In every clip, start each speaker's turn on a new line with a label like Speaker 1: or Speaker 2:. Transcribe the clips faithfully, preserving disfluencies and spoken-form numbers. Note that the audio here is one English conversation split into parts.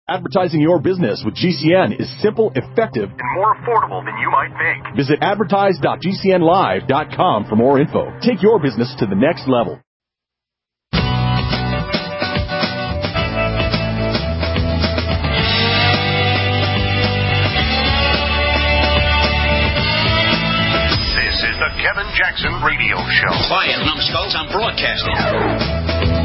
Speaker 1: Advertising your business with G C N is simple, effective,
Speaker 2: and more affordable than you might think.
Speaker 1: Visit advertise dot g c n live dot com for more info. Take your business to the next level.
Speaker 2: This is the Kevin Jackson Radio Show.
Speaker 3: Quiet, numbskulls, I'm broadcasting.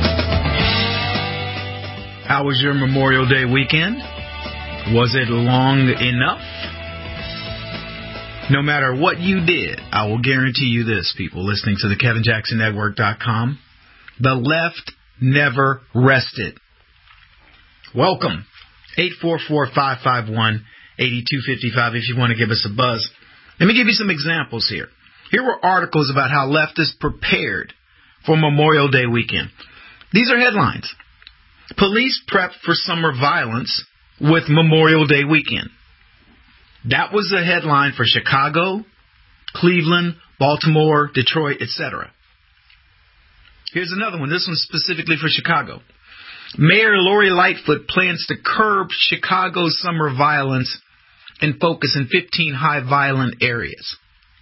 Speaker 4: How was your Memorial Day weekend? Was it long enough? No matter what you did, I will guarantee you this, people listening to the Kevin Jackson Network dot com, the left never rested. Welcome. eight four four, five five one, eight two five five if you want to give us a buzz. Let me give you some examples here. Here were articles about how leftists prepared for Memorial Day weekend. These are headlines. Police prep for summer violence with Memorial Day weekend. That was the headline for Chicago, Cleveland, Baltimore, Detroit, et cetera. Here's another one. This one's specifically for Chicago. Mayor Lori Lightfoot plans to curb Chicago's summer violence and focus in fifteen high violent areas.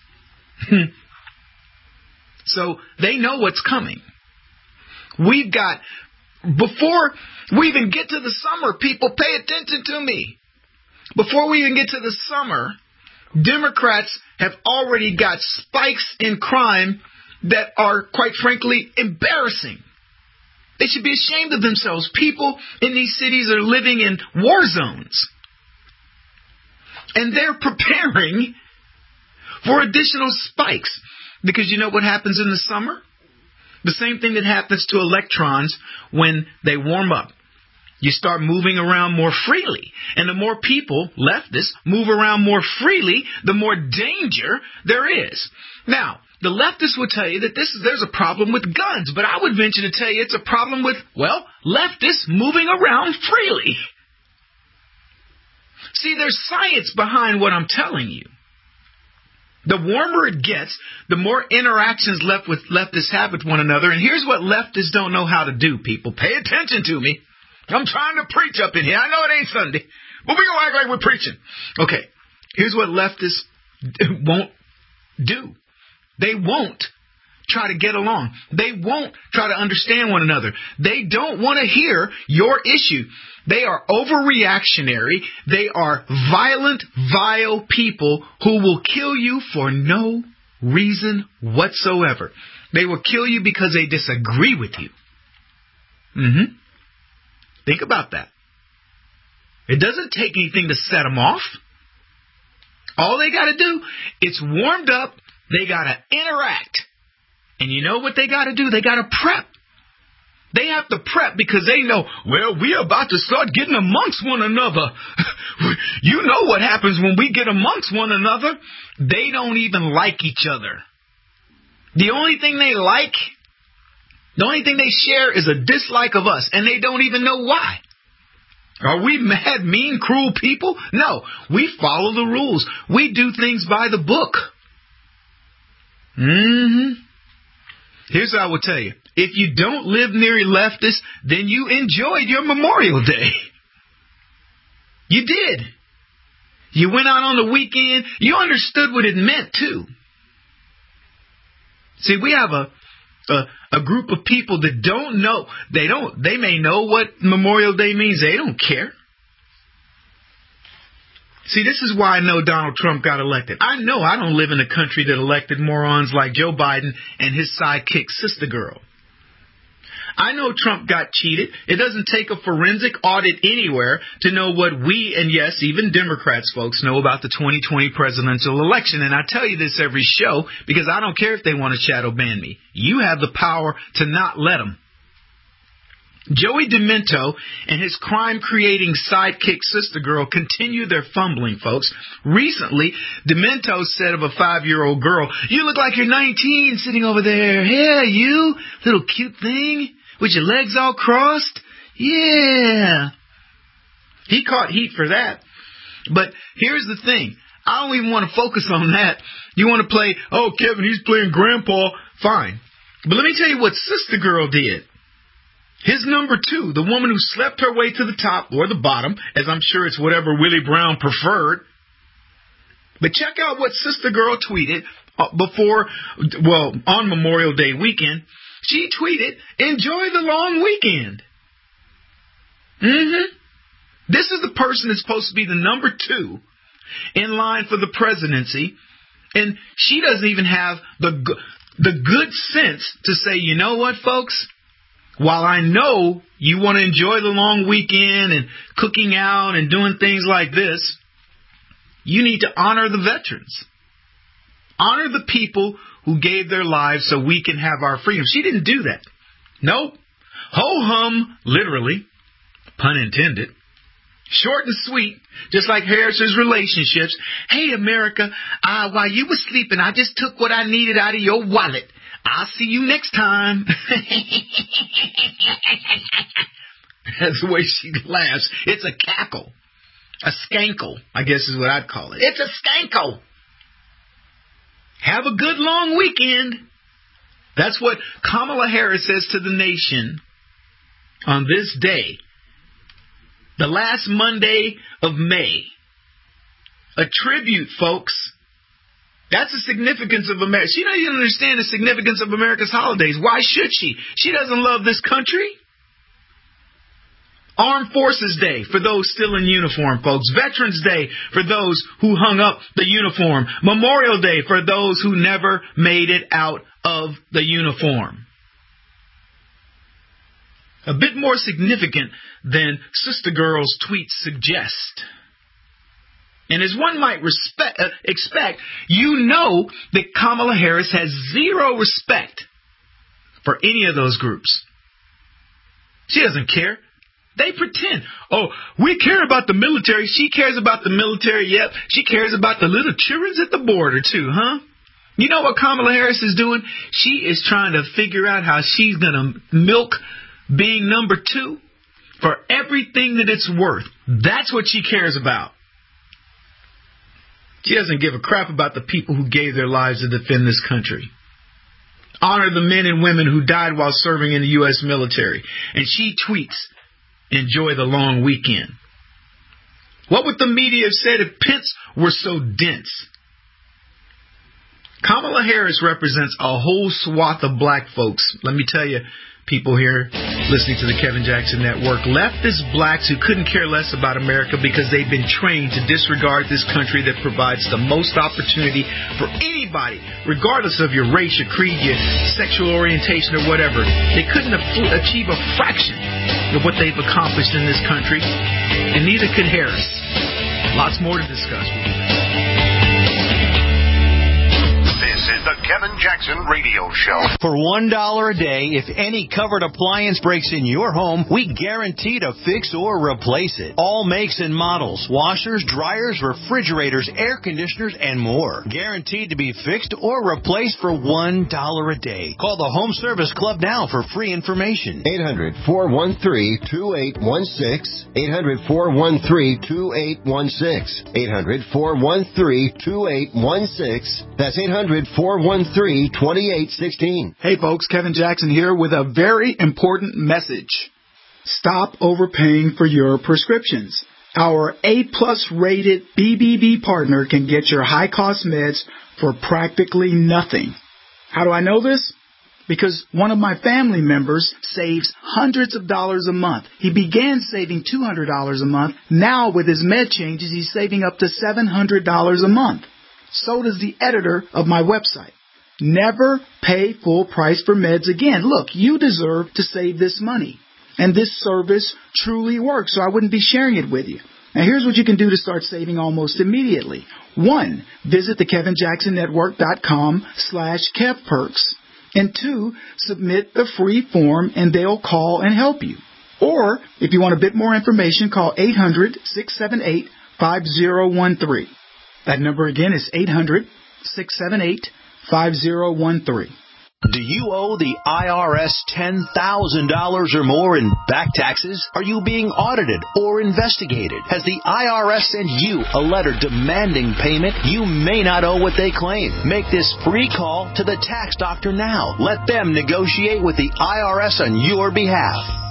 Speaker 4: So they know what's coming. We've got... Before we even get to the summer, people, pay attention to me. Before we even get to the summer, Democrats have already got spikes in crime that are, quite frankly, embarrassing. They should be ashamed of themselves. People in these cities are living in war zones. And they're preparing for additional spikes. Because you know what happens in the summer? The same thing that happens to electrons when they warm up. You start moving around more freely. And the more people, leftists, move around more freely, the more danger there is. Now, the leftists will tell you that this is, there's a problem with guns. But I would venture to tell you it's a problem with, well, leftists moving around freely. See, there's science behind what I'm telling you. The warmer it gets, the more interactions left with leftists have with one another. And here's what leftists don't know how to do, people. Pay attention to me. I'm trying to preach up in here. I know it ain't Sunday, but we're going to act like we're preaching. Okay, here's what leftists won't do. They won't try to get along. They won't try to understand one another. They don't want to hear your issue. They are overreactionary. They are violent, vile people who will kill you for no reason whatsoever. They will kill you because they disagree with you. Mm-hmm. Think about that. It doesn't take anything to set them off. All they got to do, it's warmed up. They got to interact. And you know what they got to do? They got to prep. They have to prep because they know, well, we're about to start getting amongst one another. You know what happens when we get amongst one another? They don't even like each other. The only thing they like, the only thing they share is a dislike of us, and they don't even know why. Are we mad, mean, cruel people? No, we follow the rules. We do things by the book. Mm-hmm. Here's what I will tell you. If you don't live near leftists, then you enjoyed your Memorial Day. You did. You went out on the weekend. You understood what it meant, too. See, we have a, a a group of people that don't know. They don't. They may know what Memorial Day means. They don't care. See, this is why I know Donald Trump got elected. I know I don't live in a country that elected morons like Joe Biden and his sidekick sister girl. I know Trump got cheated. It doesn't take a forensic audit anywhere to know what we, and yes, even Democrats, folks, know about the twenty twenty presidential election. And I tell you this every show because I don't care if they want to shadow ban me. You have the power to not let them. Joey Demento and his crime-creating sidekick sister girl continue their fumbling, folks. Recently, Demento said of a five-year-old girl, "You look like you're nineteen sitting over there. Yeah, you, little cute thing, with your legs all crossed. Yeah." He caught heat for that. But here's the thing. I don't even want to focus on that. You want to play, oh, Kevin, he's playing grandpa. Fine. But let me tell you what sister girl did. His number two, the woman who slept her way to the top or the bottom, as I'm sure it's whatever Willie Brown preferred. But check out what Sister Girl tweeted before, well, on Memorial Day weekend. She tweeted, "Enjoy the long weekend." Mm-hmm. This is the person that's supposed to be the number two in line for the presidency, and she doesn't even have the the good sense to say, you know what, folks? While I know you want to enjoy the long weekend and cooking out and doing things like this, you need to honor the veterans. Honor the people who gave their lives so we can have our freedom. She didn't do that. Nope. Ho-hum, literally, pun intended. Short and sweet, just like Harris's relationships. Hey, America, uh, while you were sleeping, I just took what I needed out of your wallet. I'll see you next time. That's the way she laughs. It's a cackle. A skankle, I guess is what I'd call it. It's a skankle. Have a good long weekend. That's what Kamala Harris says to the nation on this day. The last Monday of May. A tribute, folks. That's the significance of America. She doesn't even understand the significance of America's holidays. Why should she? She doesn't love this country. Armed Forces Day for those still in uniform, folks. Veterans Day for those who hung up the uniform. Memorial Day for those who never made it out of the uniform. A bit more significant than Sister Girl's tweets suggest. And as one might respect, uh, expect, you know that Kamala Harris has zero respect for any of those groups. She doesn't care. They pretend. Oh, we care about the military. She cares about the military. Yep. She cares about the little children at the border, too, huh? You know what Kamala Harris is doing? She is trying to figure out how she's going to milk being number two for everything that it's worth. That's what she cares about. She doesn't give a crap about the people who gave their lives to defend this country. Honor the men and women who died while serving in the U S military. And she tweets, enjoy the long weekend. What would the media have said if Pence were so dense? Kamala Harris represents a whole swath of black folks. Let me tell you, people here listening to the Kevin Jackson Network, leftist blacks who couldn't care less about America because they've been trained to disregard this country that provides the most opportunity for anybody, regardless of your race, your creed, your sexual orientation, or whatever. They couldn't achieve a fraction of what they've accomplished in this country, and neither could Harris. Lots more to discuss. We'll be back.
Speaker 2: This is the Kevin Jackson Radio Show.
Speaker 5: For one dollar a day, if any covered appliance breaks in your home, we guarantee to fix or replace it. All makes and models, washers, dryers, refrigerators, air conditioners, and more. Guaranteed to be fixed or replaced for one dollar a day. Call the Home Service Club now for free information.
Speaker 6: eight hundred, four one three, two eight one six. eight hundred, four one three, two eight one six. eight hundred, four one three, two eight one six. That's eight hundred, four one three, two eight one six.
Speaker 7: Hey folks, Kevin Jackson here with a very important message. Stop overpaying for your prescriptions. Our A-plus rated B B B partner can get your high-cost meds for practically nothing. How do I know this? Because one of my family members saves hundreds of dollars a month. He began saving two hundred dollars a month. Now with his med changes, he's saving up to seven hundred dollars a month. So does the editor of my website. Never pay full price for meds again. Look, you deserve to save this money. And this service truly works, so I wouldn't be sharing it with you. Now, here's what you can do to start saving almost immediately. One, visit the Kevin Jackson Network dot com slash Kev Perks. And two, submit a free form and they'll call and help you. Or, if you want a bit more information, call eight hundred, six seven eight, five zero one three. That number again is eight hundred, six seven eight, five zero one three.
Speaker 5: Do you owe the I R S ten thousand dollars or more in back taxes? Are you being audited or investigated? Has the I R S sent you a letter demanding payment? You may not owe what they claim. Make this free call to the tax doctor now. Let them negotiate with the I R S on your behalf.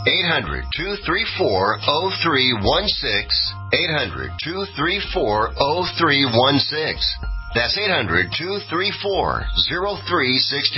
Speaker 6: eight hundred, two three four, oh three one six. eight hundred, two three four, oh three one six. That's eight hundred, two three four, oh three one six.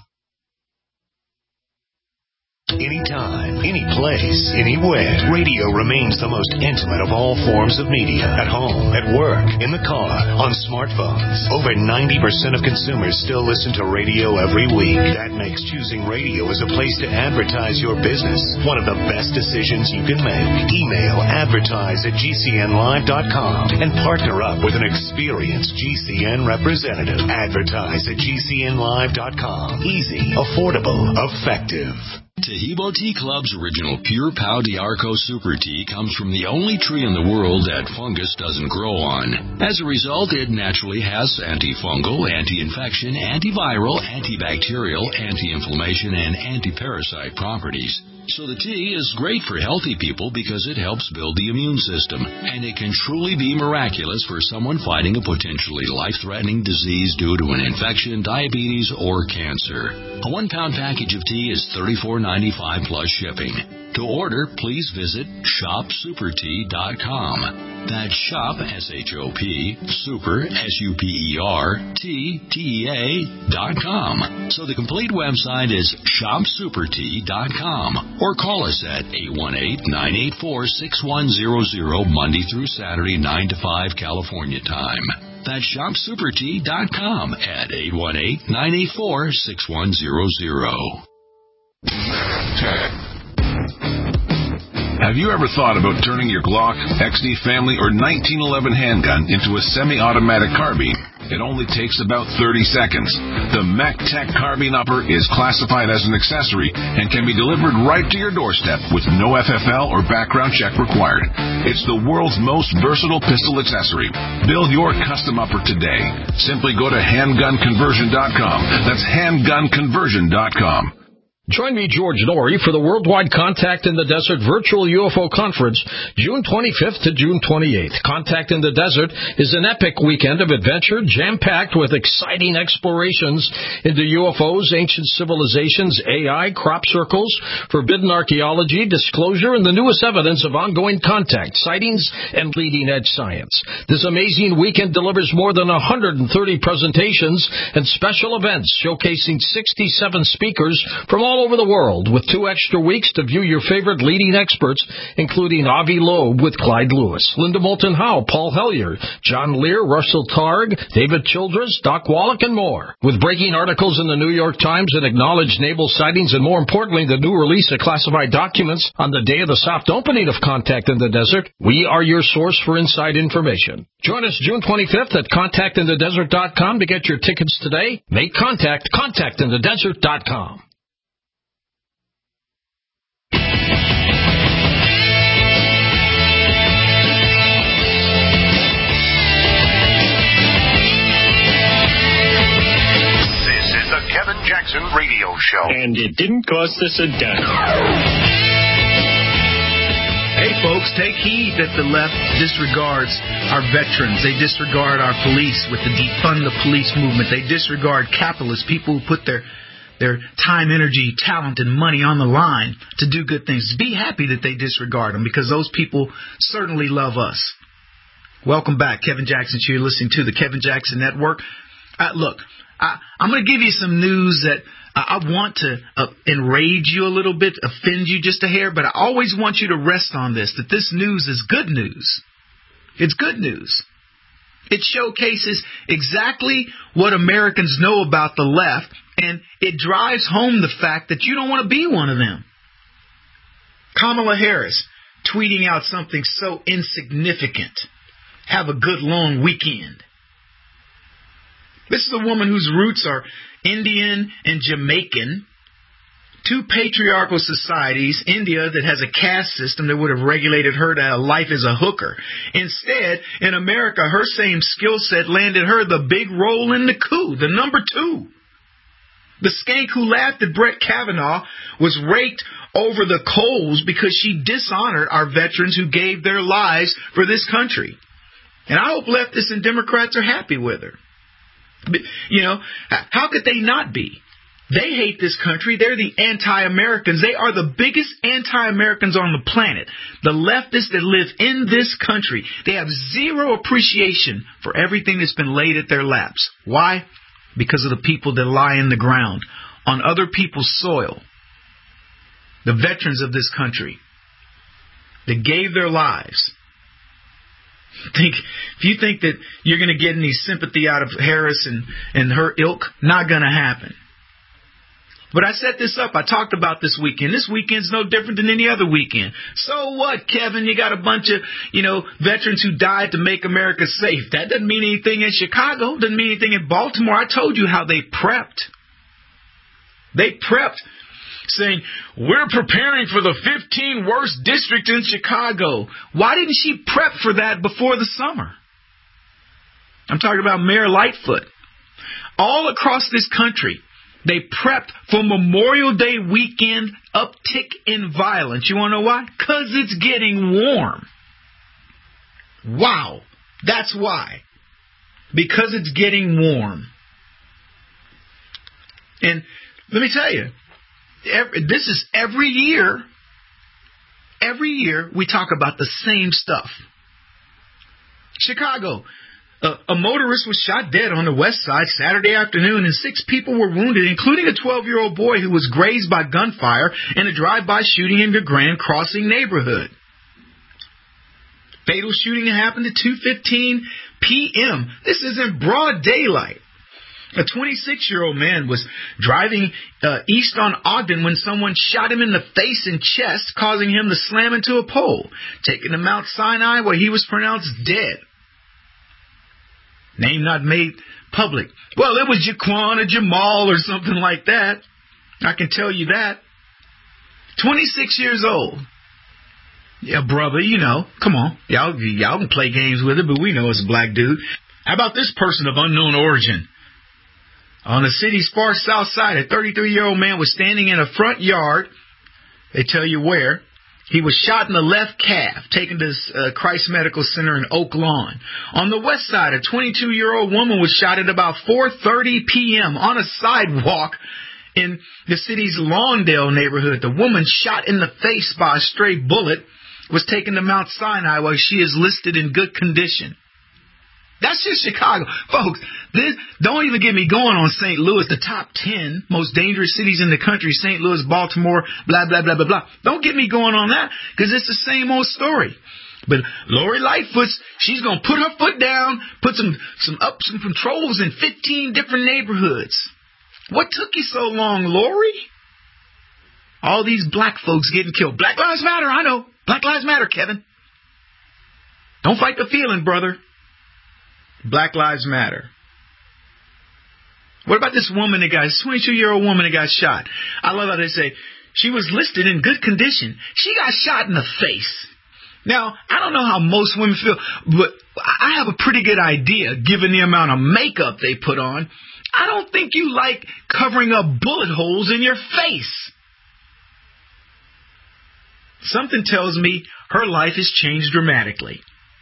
Speaker 8: Anytime, any place, anywhere. Radio remains the most intimate of all forms of media. At home, at work, in the car, on smartphones. Over ninety percent of consumers still listen to radio every week. That makes choosing radio as a place to advertise your business one of the best decisions you can make. Email advertise at G C N live dot com and partner up with an experienced G C N representative. Advertise at G C N live dot com. Easy, affordable, effective.
Speaker 9: Taheebo Tea Club's original Pure Pau D'Arco Super Tea comes from the only tree in the world that fungus doesn't grow on. As a result, it naturally has antifungal, anti-infection, antiviral, antibacterial, anti-inflammation, and anti-parasite properties. So the tea is great for healthy people because it helps build the immune system, and it can truly be miraculous for someone fighting a potentially life-threatening disease due to an infection, diabetes, or cancer. A one-pound package of tea is thirty-four ninety-five plus shipping. To order, please visit shop super tea dot com. That's shop, S H O P, super, S U P E R, T, T E A, dot com. So the complete website is shop super tea dot com. Or call us at eight one eight, nine eight four, six one zero zero, Monday through Saturday, nine to five, California time. That's shop super tea dot com at eight one eight, nine eight four, six one zero zero.
Speaker 10: Have you ever thought about turning your Glock, X D Family, or nineteen eleven handgun into a semi-automatic carbine? It only takes about thirty seconds. The MacTech Carbine Upper is classified as an accessory and can be delivered right to your doorstep with no F F L or background check required. It's the world's most versatile pistol accessory. Build your custom upper today. Simply go to handgun conversion dot com. That's handgun conversion dot com.
Speaker 11: Join me, George Norrie, for the Worldwide Contact in the Desert Virtual U F O Conference, June twenty-fifth to June twenty-eighth. Contact in the Desert is an epic weekend of adventure, jam-packed with exciting explorations into U F Os, ancient civilizations, A I, crop circles, forbidden archaeology, disclosure, and the newest evidence of ongoing contact, sightings, and leading-edge science. This amazing weekend delivers more than one hundred thirty presentations and special events showcasing sixty-seven speakers from all over the world, with two extra weeks to view your favorite leading experts, including Avi Loeb with Clyde Lewis, Linda Moulton Howe, Paul Hellyer, John Lear, Russell Targ, David Childress, Doc Wallach, and more. With breaking articles in the New York Times and acknowledged naval sightings, and more importantly, the new release of classified documents on the day of the soft opening of Contact in the Desert, we are your source for inside information. Join us June twenty-fifth at contact in the desert dot com to get your tickets today. Make contact, contact in the desert dot com.
Speaker 2: Kevin Jackson Radio Show.
Speaker 12: And it didn't cost us a dime.
Speaker 4: Hey, folks, take heed that the left disregards our veterans. They disregard our police with the defund the police movement. They disregard capitalists, people who put their their time, energy, talent, and money on the line to do good things. Be happy that they disregard them, because those people certainly love us. Welcome back. Kevin Jackson Show. You're listening to the Kevin Jackson Network. Uh, look, I, I'm going to give you some news that I, I want to uh, enrage you a little bit, offend you just a hair, but I always want you to rest on this, that this news is good news. It's good news. It showcases exactly what Americans know about the left, and it drives home the fact that you don't want to be one of them. Kamala Harris tweeting out something so insignificant. Have a good long weekend. This is a woman whose roots are Indian and Jamaican. Two patriarchal societies, India that has a caste system that would have regulated her to life as a hooker. Instead, in America, her same skill set landed her the big role in the coup, the number two. The skank who laughed at Brett Kavanaugh was raked over the coals because she dishonored our veterans who gave their lives for this country. And I hope leftists and Democrats are happy with her. You know, how could they not be? They hate this country. They're the anti-Americans. They are the biggest anti-Americans on the planet. The leftists that live in this country, they have zero appreciation for everything that's been laid at their laps. Why? Because of the people that lie in the ground on other people's soil. The veterans of this country that gave their lives. Think, if you think that you're going to get any sympathy out of Harris and, and her ilk, not going to happen. But I set this up. I talked about this weekend. This weekend's no different than any other weekend. So what, Kevin? You got a bunch of, you know, veterans who died to make America safe. That doesn't mean anything in Chicago. Doesn't mean anything in Baltimore. I told you how they prepped. They prepped saying, we're preparing for the fifteen worst districts in Chicago. Why didn't she prep for that before the summer? I'm talking about Mayor Lightfoot. All across this country, they prepped for Memorial Day weekend uptick in violence. You want to know why? Because it's getting warm. Wow. That's why. Because it's getting warm. And let me tell you, every, this is every year, every year we talk about the same stuff. Chicago. Uh, a motorist was shot dead on the west side Saturday afternoon, and six people were wounded, including a twelve-year-old boy who was grazed by gunfire in a drive-by shooting in the Grand Crossing neighborhood. Fatal shooting happened at two fifteen p.m. This is in broad daylight. A twenty-six-year-old man was driving uh, east on Ogden when someone shot him in the face and chest, causing him to slam into a pole, taken to Mount Sinai where he was pronounced dead. Name not made public. Well, it was Jaquan or Jamal or something like that. I can tell you that. twenty-six years old. Yeah, brother, you know. Come on. Y'all, y'all can play games with it, but we know it's a black dude. How about this person of unknown origin? On the city's far south side, a thirty-three-year-old man was standing in a front yard. They tell you where. He was shot in the left calf, taken to uh, Christ Medical Center in Oak Lawn. On the west side, a twenty-two-year-old woman was shot at about four thirty p.m. on a sidewalk in the city's Lawndale neighborhood. The woman, shot in the face by a stray bullet, was taken to Mount Sinai where she is listed in good condition. That's just Chicago. Folks, this, don't even get me going on Saint Louis, the top ten most dangerous cities in the country, Saint Louis, Baltimore, blah, blah, blah, blah, blah. Don't get me going on that, because it's the same old story. But Lori Lightfoot, she's going to put her foot down, put some, some up, some patrols in fifteen different neighborhoods. What took you so long, Lori? All these black folks getting killed. Black Lives Matter, I know. Black Lives Matter, Kevin. Don't fight the feeling, brother. Black Lives Matter. What about this woman that got, this twenty-two-year-old woman that got shot? I love how they say, she was listed in good condition. She got shot in the face. Now, I don't know how most women feel, but I have a pretty good idea, given the amount of makeup they put on. I don't think you like covering up bullet holes in your face. Something tells me her life has changed dramatically.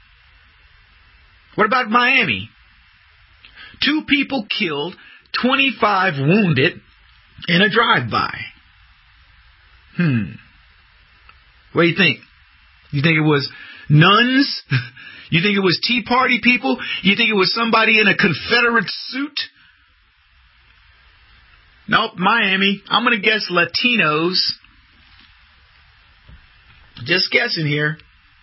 Speaker 4: What about Miami? Two people killed, twenty-five wounded in a drive-by. Hmm. What do you think? You think it was nuns? You think it was Tea Party people? You think it was somebody in a Confederate suit? Nope, Miami. I'm going to guess Latinos. Just guessing here.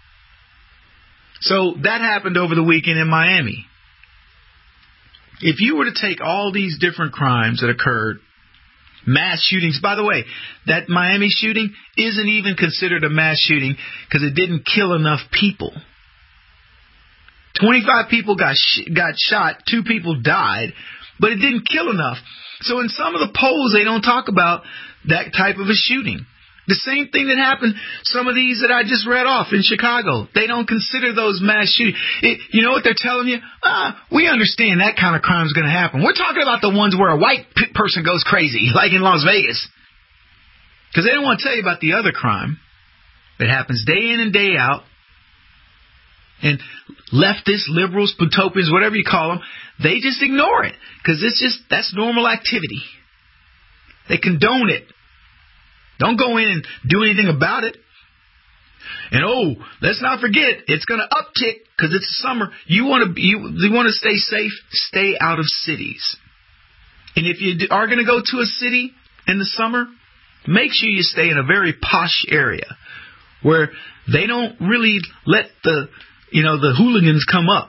Speaker 4: So that happened over the weekend in Miami. If you were to take all these different crimes that occurred, mass shootings, by the way, that Miami shooting isn't even considered a mass shooting because it didn't kill enough people. twenty-five people got sh- got shot, two people died, but it didn't kill enough. So in some of the polls, they don't talk about that type of a shooting. The same thing that happened, some of these that I just read off in Chicago. They don't consider those mass shootings. It, you know what they're telling you? Ah, we understand that kind of crime is going to happen. We're talking about the ones where a white p- person goes crazy, like in Las Vegas. Because they don't want to tell you about the other crime that happens day in and day out. And leftists, liberals, utopians, whatever you call them, they just ignore it. Because it's just, that's normal activity. They condone it. Don't go in and do anything about it. And oh, let's not forget, it's going to uptick because it's summer. You want to you, you want to stay safe. Stay out of cities. And if you are going to go to a city in the summer, make sure you stay in a very posh area where they don't really let the you know the hooligans come up.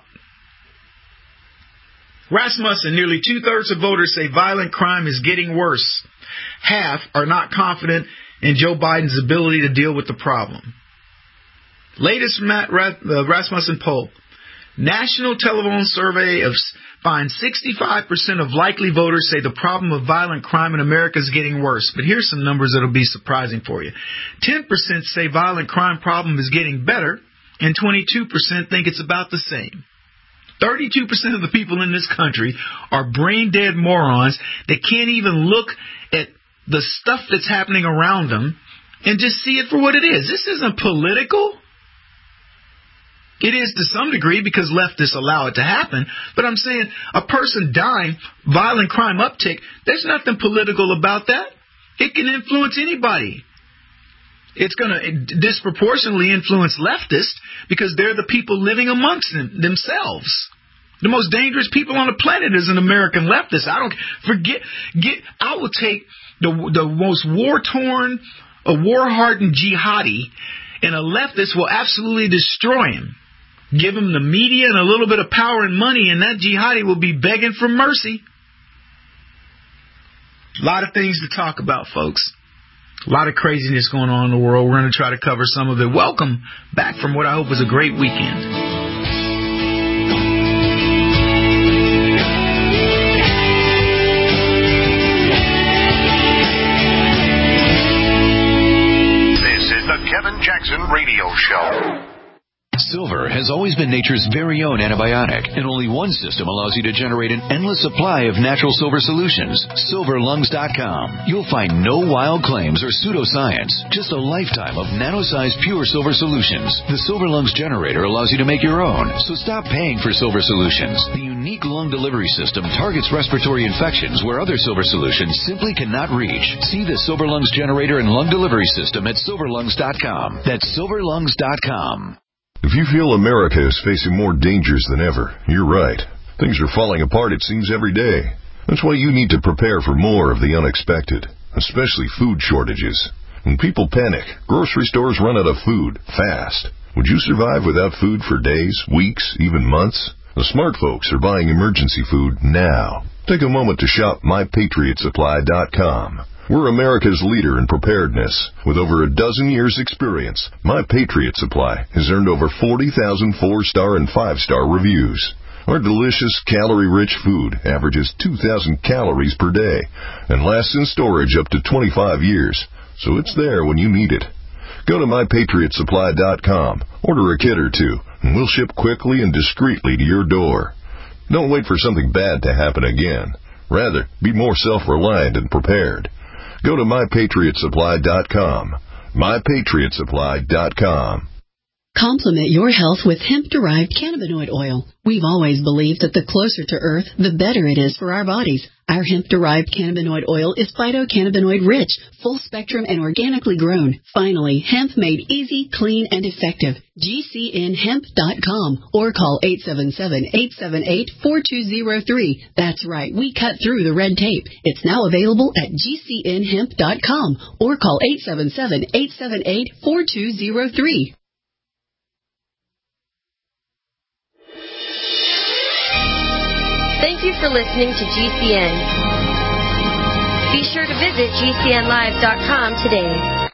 Speaker 4: Rasmussen, nearly two-thirds of voters say violent crime is getting worse. Half are not confident in Joe Biden's ability to deal with the problem. Latest Rasmussen poll. National telephone survey of finds sixty-five percent of likely voters say the problem of violent crime in America is getting worse. But here's some numbers that will be surprising for you. ten percent say violent crime problem is getting better, and twenty-two percent think it's about the same. thirty-two percent of the people in this country are brain-dead morons that can't even look at the stuff that's happening around them and just see it for what it is. This isn't political. It is to some degree because leftists allow it to happen. But I'm saying a person dying, violent crime uptick, there's nothing political about that. It can influence anybody. It's going to disproportionately influence leftists because they're the people living amongst them, themselves. The most dangerous people on the planet is an American leftist. I don't forget. Get. I will take the the most war-torn, a war-hardened jihadi, and a leftist will absolutely destroy him. Give him the media and a little bit of power and money, and that jihadi will be begging for mercy. A lot of things to talk about, folks. A lot of craziness going on in the world. We're going to try to cover some of it. Welcome back from what I hope was a great weekend.
Speaker 2: Kevin Jackson Radio Show.
Speaker 13: Silver has always been nature's very own antibiotic, and only one system allows you to generate an endless supply of natural silver solutions. silver lungs dot com. You'll find no wild claims or pseudoscience, just a lifetime of nano-sized pure silver solutions. The Silver Lungs generator allows you to make your own, so stop paying for silver solutions. The unique lung delivery system targets respiratory infections where other silver solutions simply cannot reach. See the Silver Lungs generator and lung delivery system at silver lungs dot com. That's silver lungs dot com.
Speaker 14: If you feel America is facing more dangers than ever, you're right. Things are falling apart, it seems, every day. That's why you need to prepare for more of the unexpected, especially food shortages. When people panic, grocery stores run out of food fast. Would you survive without food for days, weeks, even months? The smart folks are buying emergency food now. Take a moment to shop my patriot supply dot com. We're America's leader in preparedness. With over a dozen years' experience, My Patriot Supply has earned over forty thousand four-star and five-star reviews. Our delicious, calorie-rich food averages two thousand calories per day and lasts in storage up to twenty-five years, so it's there when you need it. Go to my patriot supply dot com, order a kit or two, and we'll ship quickly and discreetly to your door. Don't wait for something bad to happen again. Rather, be more self-reliant and prepared. Go to my patriot supply dot com. my patriot supply dot com.
Speaker 15: Complement your health with hemp-derived cannabinoid oil. We've always believed that the closer to Earth, the better it is for our bodies. Our hemp-derived cannabinoid oil is phytocannabinoid-rich, full-spectrum, and organically grown. Finally, hemp made easy, clean, and effective. G C N hemp dot com or call eight seven seven, eight seven eight, four two zero three. That's right, we cut through the red tape. It's now available at G C N hemp dot com or call eight seven seven, eight seven eight, four two zero three.
Speaker 16: Thank you for listening to G C N. Be sure to visit G C N live dot com today.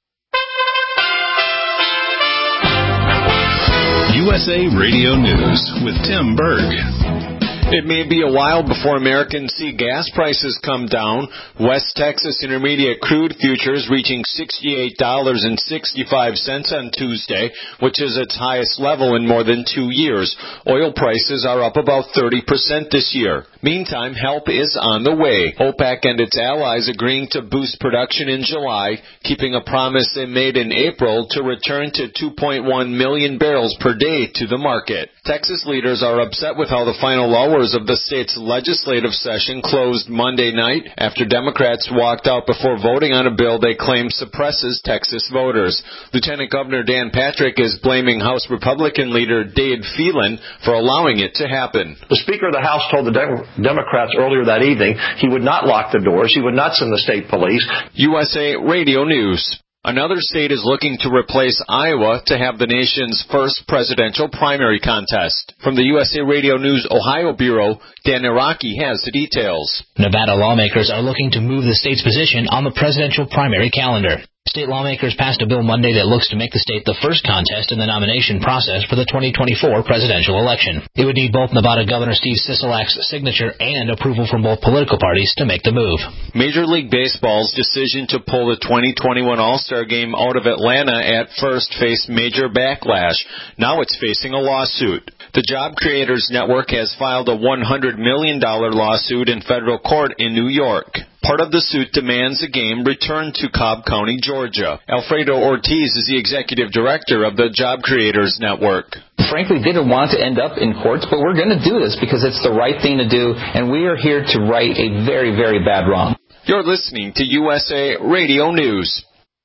Speaker 8: U S A Radio News with Tim Berg.
Speaker 17: It may be a while before Americans see gas prices come down. West Texas Intermediate crude futures reaching sixty-eight dollars and sixty-five cents on Tuesday, which is its highest level in more than two years. Oil prices are up about thirty percent this year. Meantime, help is on the way. OPEC and its allies agreeing to boost production in July, keeping a promise they made in April to return to two point one million barrels per day to the market. Texas leaders are upset with how the final law doors of the state's legislative session closed Monday night after Democrats walked out before voting on a bill they claim suppresses Texas voters. Lieutenant Governor Dan Patrick is blaming House Republican leader Dade Phelan for allowing it to happen.
Speaker 18: The Speaker of the House told the De- Democrats earlier that evening he would not lock the doors, he would not send the state police.
Speaker 17: U S A Radio News. Another state is looking to replace Iowa to have the nation's first presidential primary contest. From the U S A Radio News Ohio Bureau, Dan Iraqi has the details.
Speaker 19: Nevada lawmakers are looking to move the state's position on the presidential primary calendar. State lawmakers passed a bill Monday that looks to make the state the first contest in the nomination process for the twenty twenty-four presidential election. It would need both Nevada Governor Steve Sisolak's signature and approval from both political parties to make the move.
Speaker 17: Major League Baseball's decision to pull the twenty twenty-one All-Star Game out of Atlanta at first faced major backlash. Now it's facing a lawsuit. The Job Creators Network has filed a one hundred million dollars lawsuit in federal court in New York. Part of the suit demands a game return to Cobb County, Georgia. Alfredo Ortiz is the executive director of the Job Creators Network.
Speaker 20: Frankly, didn't want to end up in courts, but we're going to do this because it's the right thing to do, and we are here to right a very, very bad wrong.
Speaker 17: You're listening to U S A Radio News.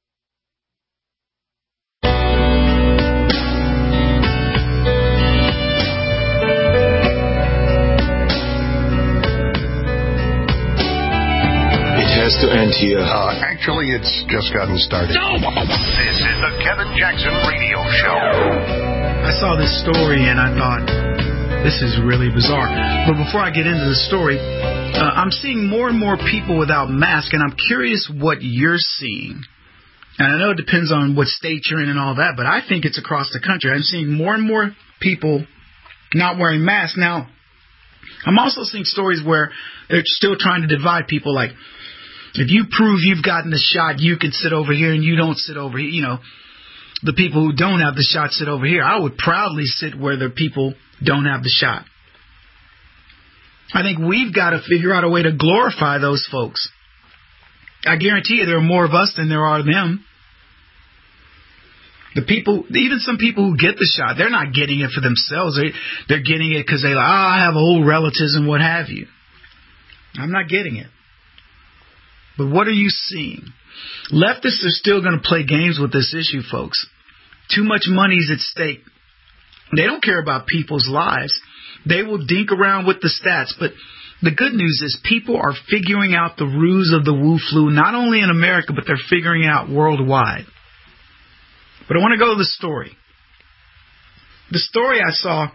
Speaker 21: Has to end here.
Speaker 22: Uh, actually, it's just gotten started.
Speaker 2: This is the Kevin Jackson Radio Show.
Speaker 7: I saw this story and I thought, this is really bizarre. But before I get into the story, uh, I'm seeing more and more people without masks, and I'm curious what you're seeing. And I know it depends on what state you're in and all that, but I think it's across the country. I'm seeing more and more people not wearing masks. Now, I'm also seeing stories where they're still trying to divide people, like, if you prove you've gotten the shot, you can sit over here and you don't sit over here. You know, the people who don't have the shot sit over here. I would proudly sit where the people don't have the shot. I think we've got to figure out a way to glorify those folks. I guarantee you there are more of us than there are of them. The people, even some people who get the shot, they're not getting it for themselves. They're, they're getting it because they like, oh, I have old relatives and what have you. I'm not getting it. But what are you seeing? Leftists are still going to play games with this issue, folks. Too much money is at stake. They don't care about people's lives. They will dink around with the stats. But the good news is people are figuring out the ruse of the Wu flu, not only in America, but they're figuring it out worldwide. But I want to go to the story. The story I saw,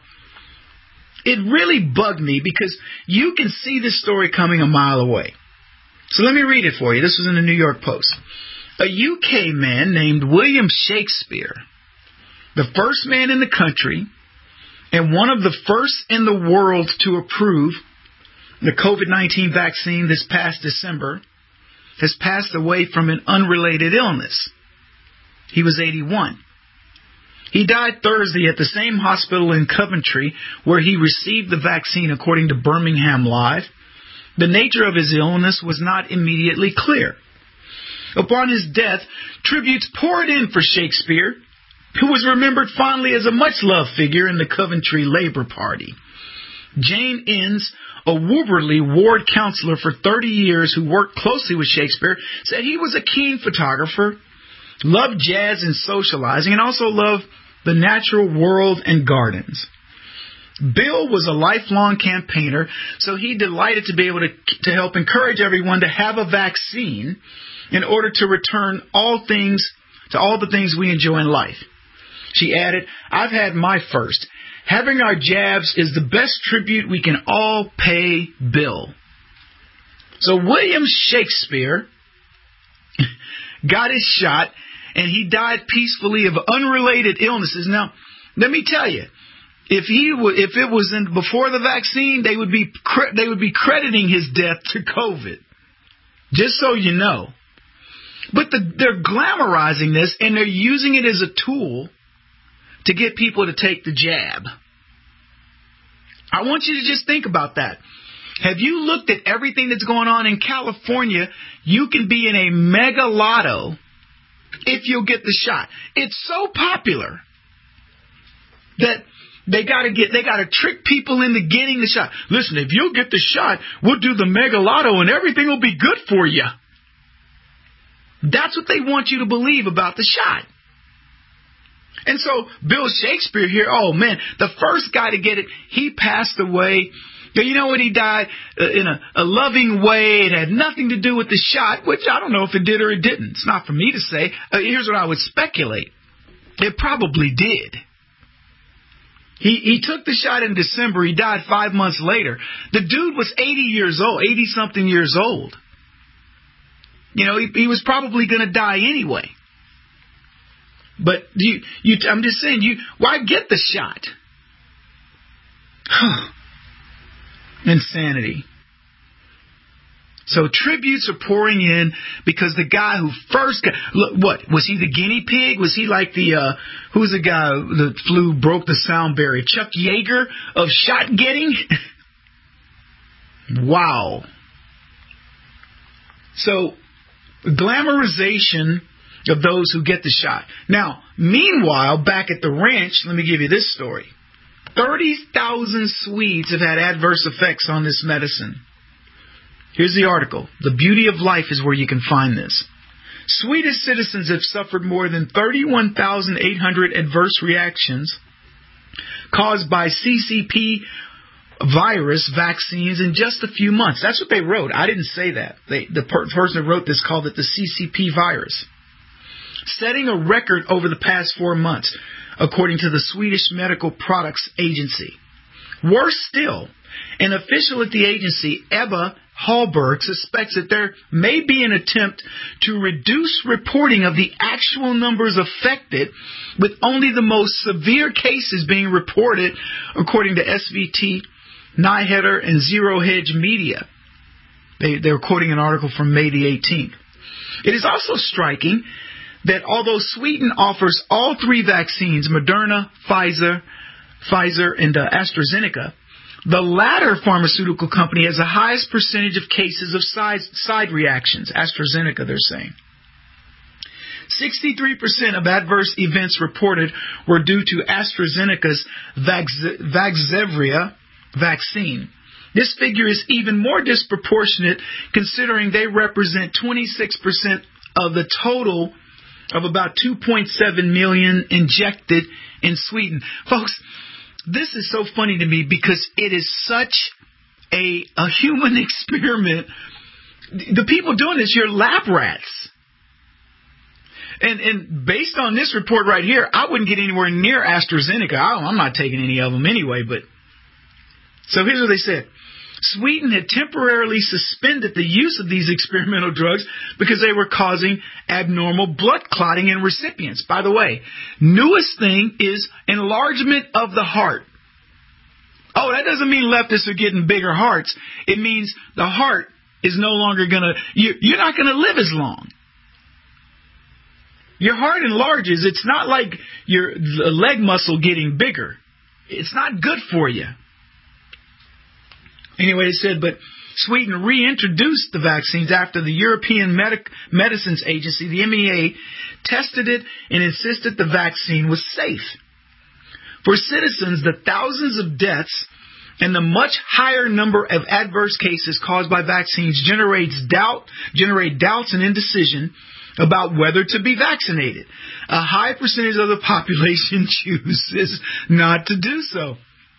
Speaker 7: it really bugged me because you can see this story coming a mile away. So let me read it for you. This was in the New York Post. A U K man named William Shakespeare, the first man in the country and one of the first in the world to approve the COVID nineteen vaccine this past December, has passed away from an unrelated illness. He was eighty-one. He died Thursday at the same hospital in Coventry where he received the vaccine, according to Birmingham Live. The nature of his illness was not immediately clear. Upon his death, tributes poured in for Shakespeare, who was remembered fondly as a much-loved figure in the Coventry Labour Party. Jane Innes, a Wooberley ward councillor for thirty years who worked closely with Shakespeare, said he was a keen photographer, loved jazz and socializing, and also loved the natural world and gardens. Bill was a lifelong campaigner, so he delighted to be able to, to help encourage everyone to have a vaccine in order to return all things to all the things we enjoy in life. She added, I've had my first. Having our jabs is the best tribute we can all pay Bill. So William Shakespeare got his shot, and he died peacefully of unrelated illnesses. Now, let me tell you, If he w- if it was in before the vaccine, they would be cre- they would be crediting his death to COVID. Just so you know. But the, they're glamorizing this, and they're using it as a tool to get people to take the jab. I want you to just think about that. Have you looked at everything that's going on in California? You can be in a mega lotto if you'll get the shot. It's so popular that
Speaker 4: They gotta get, they gotta trick people into getting the shot. Listen, if you'll get the shot, we'll do the mega lotto and everything will be good for you. That's what they want you to believe about the shot. And so Bill Shakespeare here, oh man, the first guy to get it, he passed away. You know what? He died in a, a loving way. It had nothing to do with the shot, which I don't know if it did or it didn't. It's not for me to say. Uh, here's what I would speculate. It probably did. He he took the shot in December. He died five months later. The dude was eighty years old, eighty-something years old. You know, he, he was probably going to die anyway. But you, you, I'm just saying, you why get the shot? Insanity. So tributes are pouring in because the guy who first got, look, what, was he the guinea pig? Was he like the, uh, who's the guy that flew, broke the sound barrier? Chuck Yeager of shot getting? Wow. So, glamorization of those who get the shot. Now, meanwhile, back at the ranch, let me give you this story. thirty thousand Swedes have had adverse effects on this medicine. Here's the article. The beauty of life is where you can find this. Swedish citizens have suffered more than thirty-one thousand eight hundred adverse reactions caused by C C P virus vaccines in just a few months. That's what they wrote. I didn't say that. They, the per- person who wrote this called it the C C P virus, setting a record over the past four months, according to the Swedish Medical Products Agency. Worse still, an official at the agency, Ebba Hallberg, suspects that there may be an attempt to reduce reporting of the actual numbers affected, with only the most severe cases being reported, according to S V T, Nyheter, and Zero Hedge Media. They, they're quoting an article from May the eighteenth. It is also striking that although Sweden offers all three vaccines, Moderna, Pfizer, Pfizer, and uh, AstraZeneca, the latter pharmaceutical company has the highest percentage of cases of side, side reactions. AstraZeneca, they're saying. sixty-three percent of adverse events reported were due to AstraZeneca's Vax- Vaxzevria vaccine. This figure is even more disproportionate considering they represent twenty-six percent of the total of about two point seven million injected in Sweden. Folks, this is so funny to me because it is such a, a human experiment. The people doing this, you're lab rats. And, and based on this report right here, I wouldn't get anywhere near AstraZeneca. I, I'm not taking any of them anyway. But so here's what they said. Sweden had temporarily suspended the use of these experimental drugs because they were causing abnormal blood clotting in recipients. By the way, newest thing is enlargement of the heart. Oh, that doesn't mean leftists are getting bigger hearts. It means the heart is no longer going to, you, you're not going to live as long. Your heart enlarges. It's not like your leg muscle getting bigger. It's not good for you. Anyway, they said, but Sweden reintroduced the vaccines after the European Medic- Medicines Agency, the M E A, tested it and insisted the vaccine was safe. For citizens, the thousands of deaths and the much higher number of adverse cases caused by vaccines generates doubt, generate doubts and indecision about whether to be vaccinated. A high percentage of the population chooses not to do so.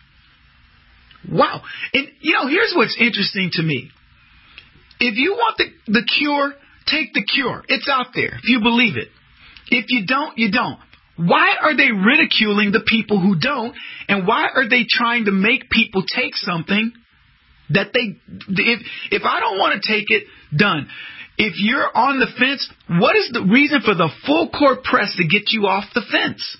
Speaker 4: Wow. And, you know, here's what's interesting to me. If you want the, the cure, take the cure. It's out there, if you believe it. If you don't, you don't. Why are they ridiculing the people who don't? And why are they trying to make people take something that they, if, if I don't want to take it, done. If you're on the fence, what is the reason for the full court press to get you off the fence?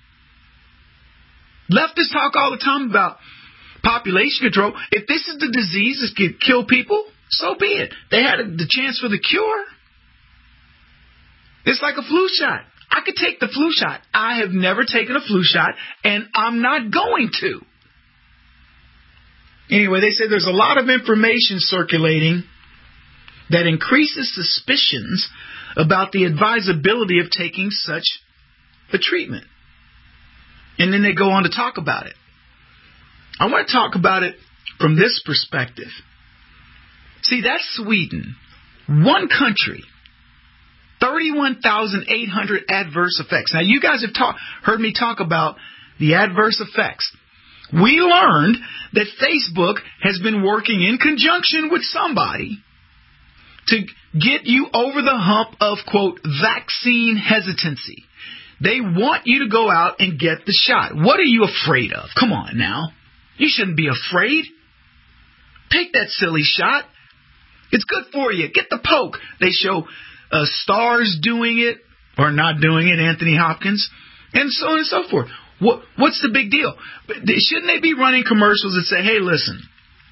Speaker 4: Leftists talk all the time about population control. If this is the disease that could kill people, so be it. They had the chance for the cure. It's like a flu shot. I could take the flu shot. I have never taken a flu shot, and I'm not going to. Anyway, they say there's a lot of information circulating that increases suspicions about the advisability of taking such a treatment. And then they go on to talk about it. I want to talk about it from this perspective. See, that's Sweden. One country. thirty-one thousand eight hundred adverse effects. Now, you guys have talk, heard me talk about the adverse effects. We learned that Facebook has been working in conjunction with somebody to get you over the hump of, quote, vaccine hesitancy. They want you to go out and get the shot. What are you afraid of? Come on now. You shouldn't be afraid. Take that silly shot. It's good for you. Get the poke. They show uh, stars doing it or not doing it, Anthony Hopkins, and so on and so forth. What, what's the big deal? Shouldn't they be running commercials that say, hey, listen,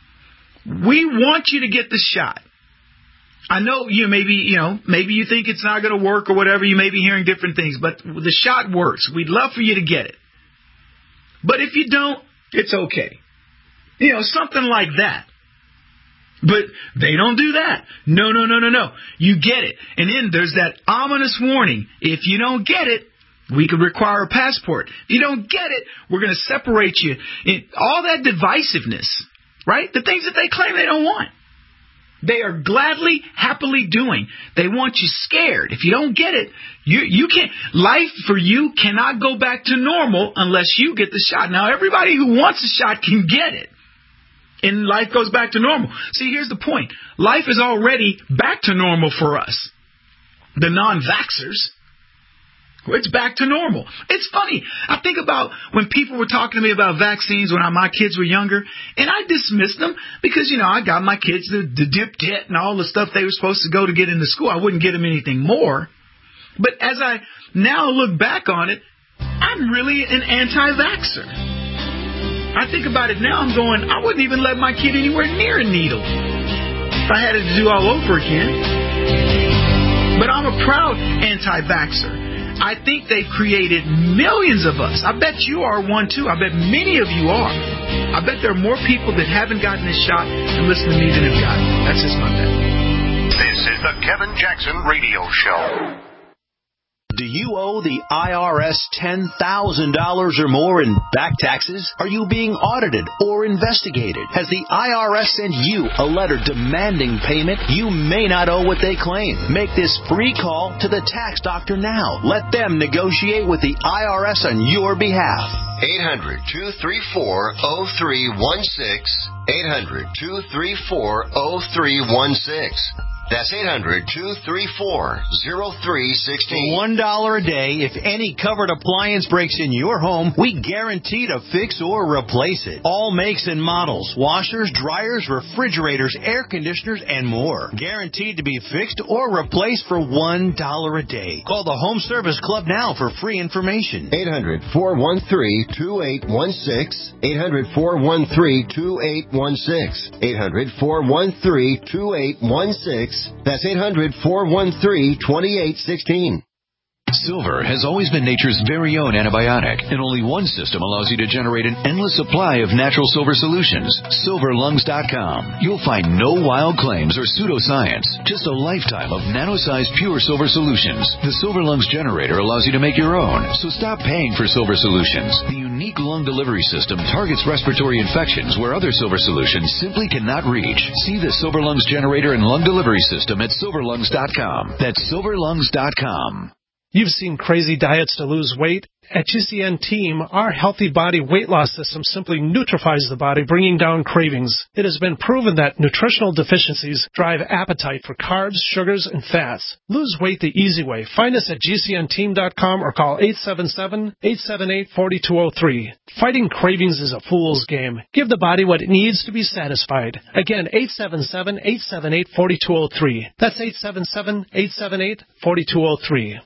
Speaker 4: we want you to get the shot. I know you maybe, you know, maybe you think it's not going to work or whatever. You may be hearing different things, but the shot works. We'd love for you to get it. But if you don't, it's okay. You know, something like that. But they don't do that. No, no, no, no, no. You get it. And then there's that ominous warning. If you don't get it, we could require a passport. If you don't get it, we're going to separate you. And all that divisiveness, right? The things that they claim they don't want. They are gladly, happily doing. They want you scared. If you don't get it, you you can't. Life for you cannot go back to normal unless you get the shot. Now, everybody who wants a shot can get it. And life goes back to normal. See, here's the point. Life is already back to normal for us. The non-vaxxers. It's back to normal. It's funny. I think about when people were talking to me about vaccines when I, my kids were younger, and I dismissed them because, you know, I got my kids the, the dip kit and all the stuff they were supposed to go to get into school. I wouldn't get them anything more. But as I now look back on it, I'm really an anti-vaxxer. I think about it now, I'm going, I wouldn't even let my kid anywhere near a needle if I had it to do all over again. But I'm a proud anti-vaxxer. I think they've created millions of us. I bet you are one too. I bet many of you are. I bet there are more people that haven't gotten this shot and listen to me than have gotten it. That's just my bet.
Speaker 2: This is the Kevin Jackson Radio Show.
Speaker 5: Do you owe the I R S ten thousand dollars or more in back taxes? Are you being audited or investigated? Has the I R S sent you a letter demanding payment? You may not owe what they claim. Make this free call to the tax doctor now. Let them negotiate with the I R S on your behalf.
Speaker 6: eight hundred, two three four, zero three one six. eight hundred, two three four, zero three one six. That's eight hundred, two three four, zero three one six.
Speaker 5: one dollar a day. If any covered appliance breaks in your home, we guarantee to fix or replace it. All makes and models. Washers, dryers, refrigerators, air conditioners, and more. Guaranteed to be fixed or replaced for one dollar a day. Call the Home Service Club now for free information.
Speaker 6: eight hundred, four one three, two eight one six. eight hundred, four one three, two eight one six. eight hundred, four one three, two eight one six. That's eight hundred, four one three, two eight one six.
Speaker 13: Silver has always been nature's very own antibiotic, and only one system allows you to generate an endless supply of natural silver solutions. silver lungs dot com. You'll find no wild claims or pseudoscience, just a lifetime of nano-sized pure silver solutions. The Silver Lungs generator allows you to make your own, so stop paying for silver solutions. The unique lung delivery system targets respiratory infections where other silver solutions simply cannot reach. See the Silver Lungs generator and lung delivery system at silver lungs dot com. That's silver lungs dot com.
Speaker 1: You've seen crazy diets to lose weight. At G C N Team, our Healthy Body Weight Loss System simply neutralizes the body, bringing down cravings. It has been proven that nutritional deficiencies drive appetite for carbs, sugars, and fats. Lose weight the easy way. Find us at G C N team dot com or call eight seven seven, eight seven eight, four two zero three. Fighting cravings is a fool's game. Give the body what it needs to be satisfied. Again, eight seven seven, eight seven eight, four two zero three. That's eight seven seven, eight seven eight, four two zero three.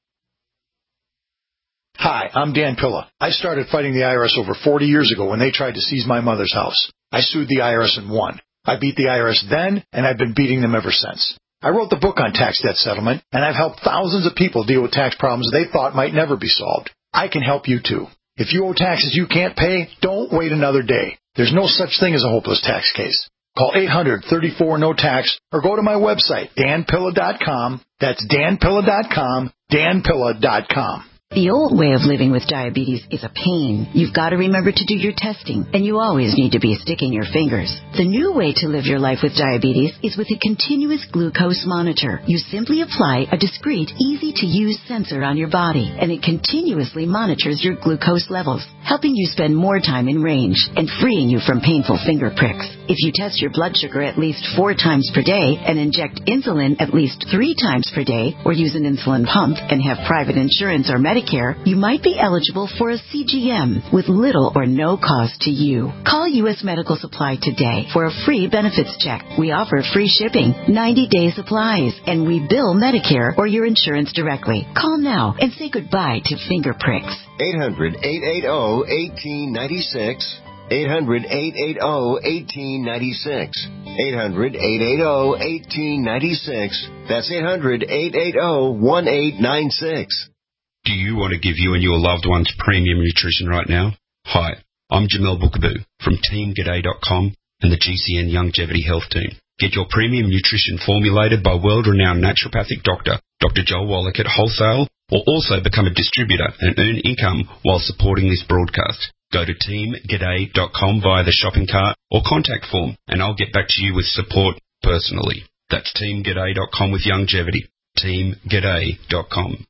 Speaker 3: Hi, I'm Dan Pilla. I started fighting the I R S over forty years ago when they tried to seize my mother's house. I sued the I R S and won. I beat the I R S then, and I've been beating them ever since. I wrote the book on tax debt settlement, and I've helped thousands of people deal with tax problems they thought might never be solved. I can help you too. If you owe taxes you can't pay, don't wait another day. There's no such thing as a hopeless tax case. Call eight hundred, thirty-four, no tax or go to my website, dan pilla dot com. That's dan pilla dot com, dan pilla dot com.
Speaker 9: The old way of living with diabetes is a pain. You've got to remember to do your testing, and you always need to be sticking your fingers. The new way to live your life with diabetes is with a continuous glucose monitor. You simply apply a discreet, easy-to-use sensor on your body, and it continuously monitors your glucose levels, helping you spend more time in range and freeing you from painful finger pricks. If you test your blood sugar at least four times per day and inject insulin at least three times per day, or use an insulin pump and have private insurance or Medicare, you might be eligible for a C G M with little or no cost to you. Call U S Medical Supply today for a free benefits check. We offer free shipping, ninety-day supplies, and we bill Medicare or your insurance directly. Call now and say goodbye to finger pricks.
Speaker 6: eight hundred, eight eight zero, one eight nine six. eight hundred, eight eight zero, one eight nine six. eight hundred, eight eight zero, one eight nine six. That's eight hundred, eight eight zero, one eight nine six.
Speaker 10: Do you want to give you and your loved ones premium nutrition right now? Hi, I'm Jamel Bookaboo from Team G'day dot com and the G C N Longevity Health Team. Get your premium nutrition formulated by world-renowned naturopathic doctor, Doctor Joel Wallach at wholesale, or also become a distributor and earn income while supporting this broadcast. Go to Team G'day dot com via the shopping cart or contact form, and I'll get back to you with support personally. That's Team G'day dot com with longevity. Team G'day dot com.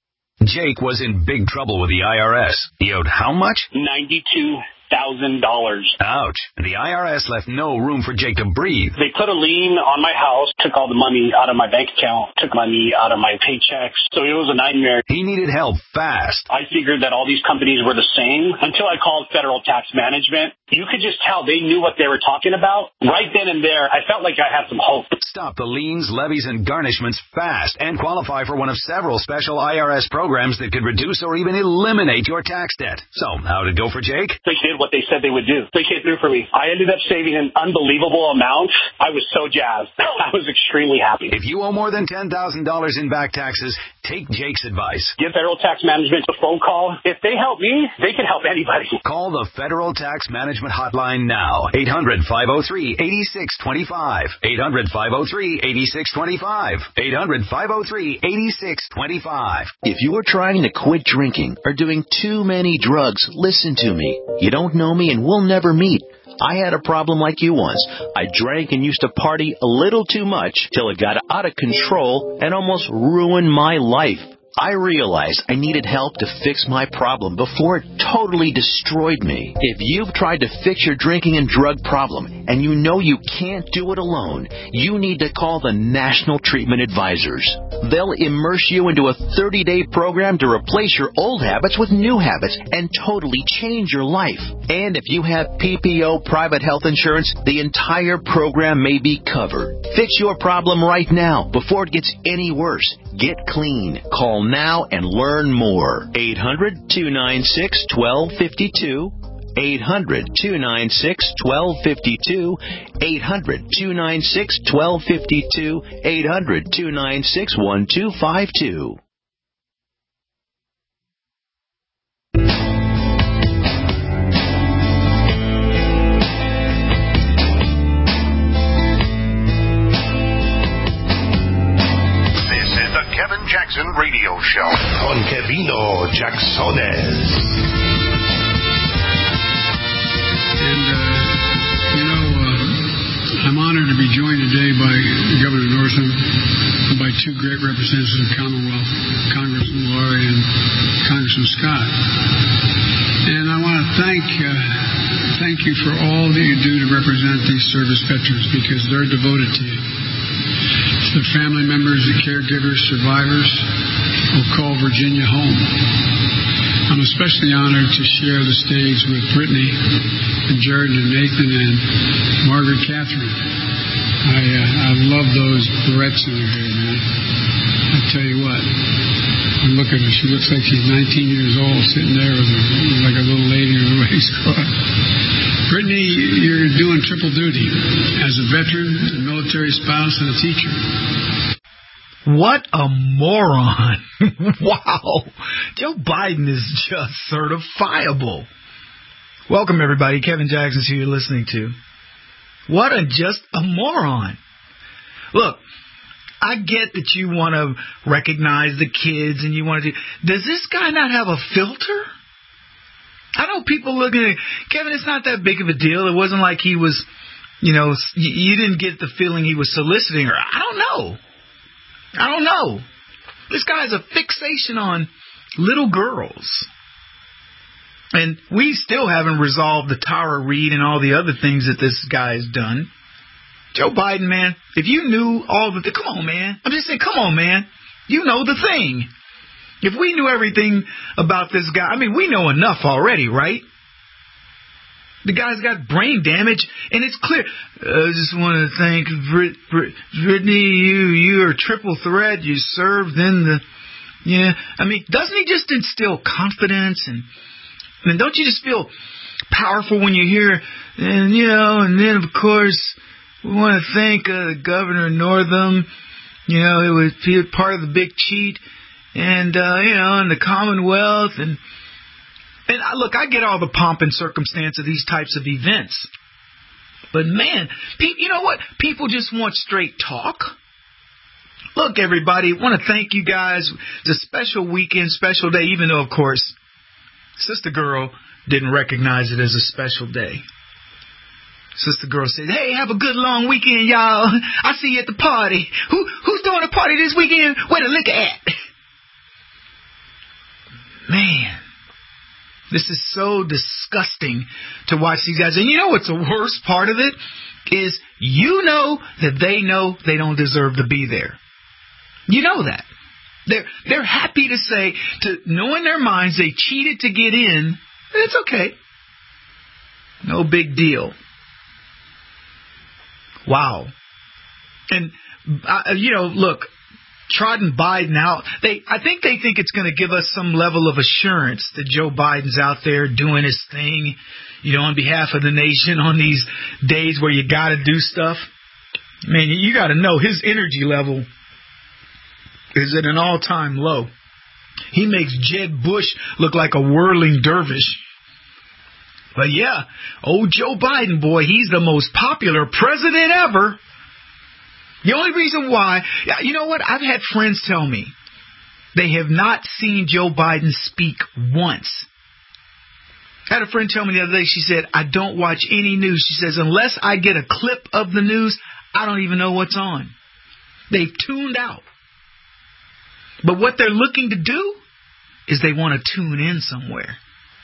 Speaker 23: Jake was in big trouble with the I R S. He owed how much?
Speaker 24: ninety-two thousand dollars.
Speaker 23: Ouch. The I R S left no room for Jake to breathe.
Speaker 24: They put a lien on my house, took all the money out of my bank account, took money out of my paychecks. So it was a nightmare.
Speaker 23: He needed help fast.
Speaker 24: I figured that all these companies were the same until I called Federal Tax Management. You could just tell they knew what they were talking about. Right then and there, I felt like I had some hope.
Speaker 23: Stop the liens, levies, and garnishments fast and qualify for one of several special I R S programs that could reduce or even eliminate your tax debt. So, how did it go for Jake?
Speaker 24: They did what they said they would do. They came through for me. I ended up saving an unbelievable amount. I was so jazzed. I was extremely happy.
Speaker 23: If you owe more than ten thousand dollars in back taxes, take Jake's advice.
Speaker 24: Give Federal Tax Management a phone call. If they help me, they can help anybody.
Speaker 23: Call the Federal Tax Management Hotline now. eight hundred, five oh three, eight six two five. eight hundred, five oh three, eight six two five. eight hundred, five oh three, eight six two five.
Speaker 25: If you are trying to quit drinking or doing too many drugs, listen to me. You don't know me and we'll never meet. I had a problem like you once. I drank and used to party a little too much till it got out of control and almost ruined my life. I realized I needed help to fix my problem before it totally destroyed me. If you've tried to fix your drinking and drug problem and you know you can't do it alone, you need to call the National Treatment Advisors. They'll immerse you into a thirty-day program to replace your old habits with new habits and totally change your life. And if you have P P O private health insurance, the entire program may be covered. Fix your problem right now before it gets any worse. Get clean. Call now and learn more. eight hundred, two nine six, one two five two. eight hundred, two nine six, one two five two. eight hundred, two nine six, one two five two. eight hundred, two nine six, one two five two.
Speaker 2: Kevin Jackson Radio Show.
Speaker 8: Con Kevino Jacksones.
Speaker 26: And, uh, you know, uh, I'm honored to be joined today by Governor Northam and by two great representatives of the Commonwealth, Congressman Laurie and Congressman Scott. And I want to thank uh, thank you for all that you do to represent these service veterans because they're devoted to you. The family members, the caregivers, survivors who call Virginia home. I'm especially honored to share the stage with Brittany and Jared and Nathan and Margaret Catherine. I uh, I love those barrettes in her hair, man. I tell you what, look at her. She looks like she's nineteen years old, sitting there with her, like a little lady in a waistcoat. Brittany, you're doing triple duty as a veteran, a military spouse, and a teacher.
Speaker 4: What a moron. Wow. Joe Biden is just certifiable. Welcome, everybody. Kevin Jackson's who you're listening to. What a just a moron. Look, I get that you want to recognize the kids and you want to do. Does this guy not have a filter? I know people looking at Kevin. It's not that big of a deal. It wasn't like he was, you know, you didn't get the feeling he was soliciting her. I don't know. I don't know. This guy has a fixation on little girls. And we still haven't resolved the Tara Reid and all the other things that this guy has done. Joe Biden, man, if you knew all the... Come on, man. I'm just saying, come on, man. You know the thing. If we knew everything about this guy... I mean, we know enough already, right? The guy's got brain damage, and it's clear. I just want to thank Brit, Brit, Brittany. You, you're a triple threat. You served in the... Yeah, I mean, doesn't he just instill confidence? And, and don't you just feel powerful when you hear... And, you know, and then, of course... We want to thank uh, Governor Northam. You know, it was part of the big cheat, and uh, you know, and the Commonwealth, and and uh, look, I get all the pomp and circumstance of these types of events, but man, pe- you know what? People just want straight talk. Look, everybody, want to thank you guys. It's a special weekend, special day, even though, of course, Sister Girl didn't recognize it as a special day. Sister Girl said, hey, have a good long weekend, y'all. I see you at the party. Who Who's doing a party this weekend? Where the liquor at? Man, this is so disgusting to watch these guys. And you know what's the worst part of it? Is you know that they know they don't deserve to be there. You know that. They're, they're happy to say, to know in their minds they cheated to get in, and it's okay. No big deal. Wow. And, uh, you know, look, trotting Biden out, they, I think they think it's going to give us some level of assurance that Joe Biden's out there doing his thing, you know, on behalf of the nation on these days where you got to do stuff. Man, you got to know his energy level is at an all-time low. He makes Jeb Bush look like a whirling dervish. But yeah, old Joe Biden, boy, he's the most popular president ever. The only reason why, you know what? I've had friends tell me they have not seen Joe Biden speak once. I had a friend tell me the other day, she said, I don't watch any news. She says, unless I get a clip of the news, I don't even know what's on. They've tuned out. But what they're looking to do is they want to tune in somewhere.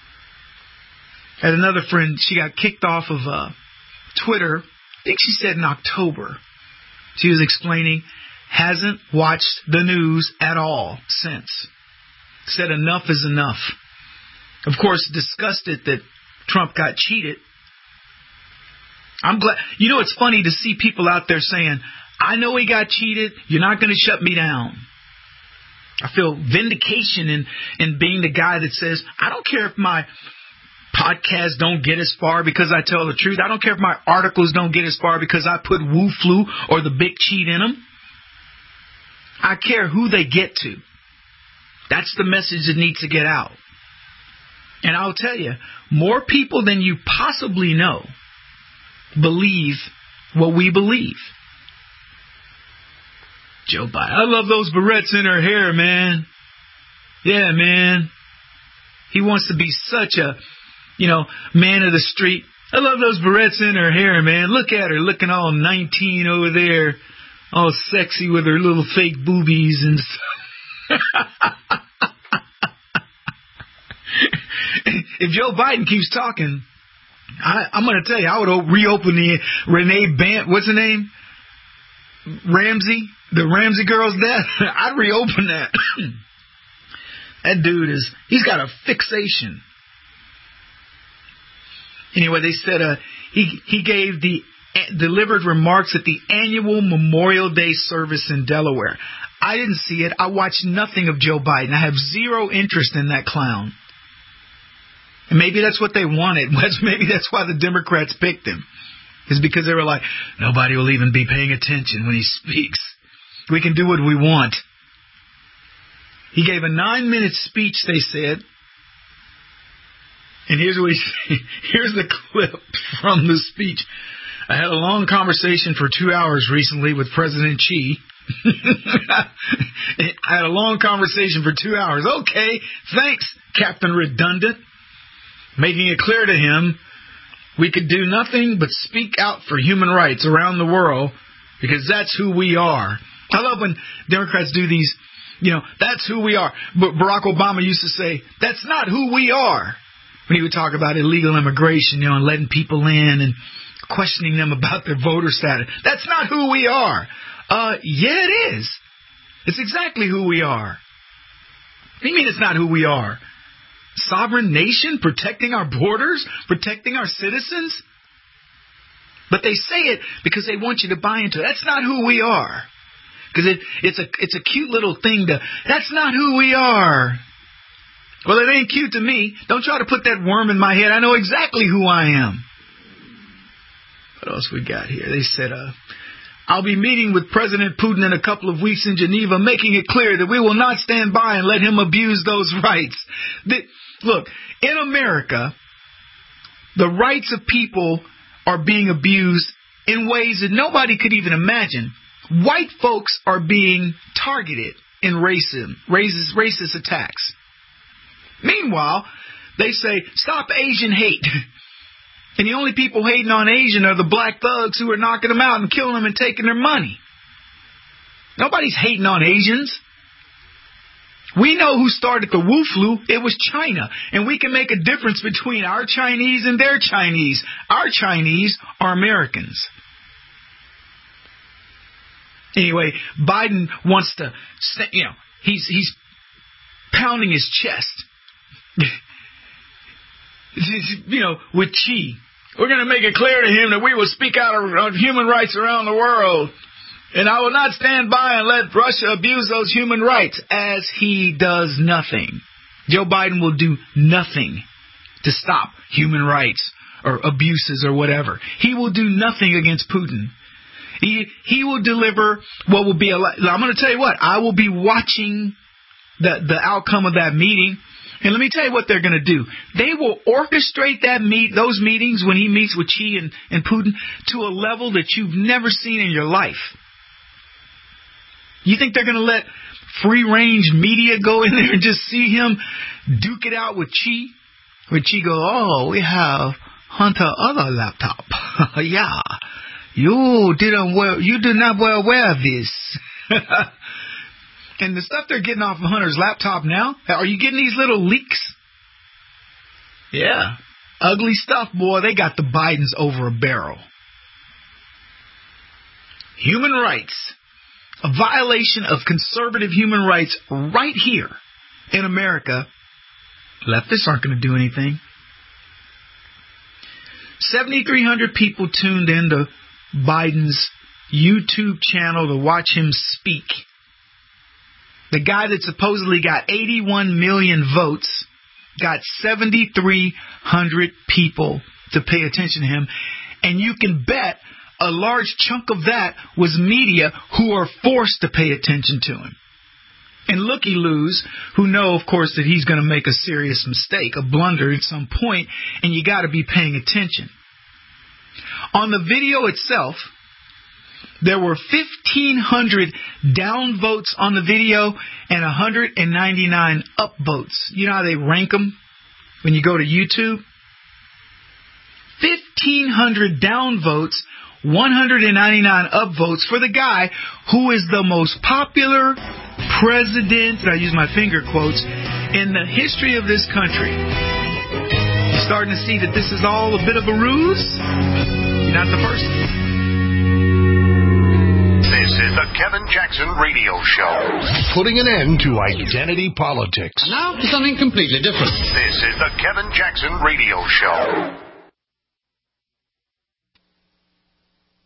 Speaker 4: I had another friend, she got kicked off of uh, Twitter, I think she said in October. She was explaining, hasn't watched the news at all since. Said enough is enough. Of course, disgusted that Trump got cheated. I'm glad. You know, it's funny to see people out there saying, I know he got cheated. You're not going to shut me down. I feel vindication in, in being the guy that says, I don't care if my podcasts don't get as far because I tell the truth. I don't care if my articles don't get as far because I put Wu Flu or the big cheat in them. I care who they get to. That's the message that needs to get out. And I'll tell you, more people than you possibly know believe what we believe. Joe Biden, I love those barrettes in her hair, man. Yeah, man. He wants to be such a, you know, man of the street. I love those barrettes in her hair, man. Look at her looking all nineteen over there, all sexy with her little fake boobies and stuff. If Joe Biden keeps talking, I, I'm going to tell you, I would reopen the Renee Bant, what's her name? Ramsey, the Ramsey girl's death. I'd reopen that. That dude is, he's got a fixation. Anyway, they said uh, he he gave the uh, delivered remarks at the annual Memorial Day service in Delaware. I didn't see it. I watched nothing of Joe Biden. I have zero interest in that clown. And maybe that's what they wanted. Maybe that's why the Democrats picked him. Is because they were like, nobody will even be paying attention when he speaks. We can do what we want. He gave a nine-minute speech, they said. And here's what he, here's the clip from the speech. I had a long conversation for two hours recently with President Xi. I had a long conversation for two hours. Okay, thanks, Captain Redundant. Making it clear to him we could do nothing but speak out for human rights around the world because that's who we are. I love when Democrats do these, you know, that's who we are. But Barack Obama used to say, that's not who we are. When he would talk about illegal immigration, you know, and letting people in and questioning them about their voter status. That's not who we are. Uh, yeah, it is. It's exactly who we are. What do you mean it's not who we are? Sovereign nation, protecting our borders, protecting our citizens? But they say it because they want you to buy into it. That's not who we are. Because it, it's a it's a cute little thing to, that's not who we are. Well, it ain't cute to me. Don't try to put that worm in my head. I know exactly who I am. What else we got here? They said, uh, I'll be meeting with President Putin in a couple of weeks in Geneva, making it clear that we will not stand by and let him abuse those rights. The, look, in America, the rights of people are being abused in ways that nobody could even imagine. White folks are being targeted in racism, racist, racist attacks. Meanwhile, they say, stop Asian hate. And the only people hating on Asian are the black thugs who are knocking them out and killing them and taking their money. Nobody's hating on Asians. We know who started the Wu flu. It was China. And we can make a difference between our Chinese and their Chinese. Our Chinese are Americans. Anyway, Biden wants to, you know, he's he's pounding his chest. You know, with Xi. We're going to make it clear to him that we will speak out on human rights around the world. And I will not stand by and let Russia abuse those human rights, as he does nothing. Joe Biden will do nothing to stop human rights or abuses or whatever. He will do nothing against Putin. He, he will deliver what will be a... I'm going to tell you what, I will be watching the, the outcome of that meeting. And let me tell you what they're going to do. They will orchestrate that meet those meetings when he meets with Xi and, and Putin to a level that you've never seen in your life. You think they're going to let free-range media go in there and just see him duke it out with Xi? When Xi goes, oh, we have Hunter other laptop. Yeah, you didn't wear, you did not well wear this. And the stuff they're getting off of Hunter's laptop now, are you getting these little leaks? Yeah. Ugly stuff, boy. They got the Bidens over a barrel. Human rights. A violation of conservative human rights right here in America. Leftists aren't going to do anything. seventy-three hundred people tuned into Biden's YouTube channel to watch him speak. The guy that supposedly got eighty-one million votes got seventy-three hundred people to pay attention to him. And you can bet a large chunk of that was media who are forced to pay attention to him. And looky-loos who know, of course, that he's going to make a serious mistake, a blunder at some point, and you got to be paying attention. On the video itself, there were fifteen hundred downvotes on the video and one hundred ninety-nine upvotes. You know how they rank them when you go to YouTube? fifteen hundred downvotes, one hundred ninety-nine upvotes for the guy who is the most popular president, I use my finger quotes, in the history of this country. You're starting to see that this is all a bit of a ruse? You're not the first.
Speaker 2: This is the Kevin Jackson Radio Show.
Speaker 22: Putting an end to identity politics.
Speaker 11: And now for something completely different.
Speaker 2: This is the Kevin Jackson Radio Show.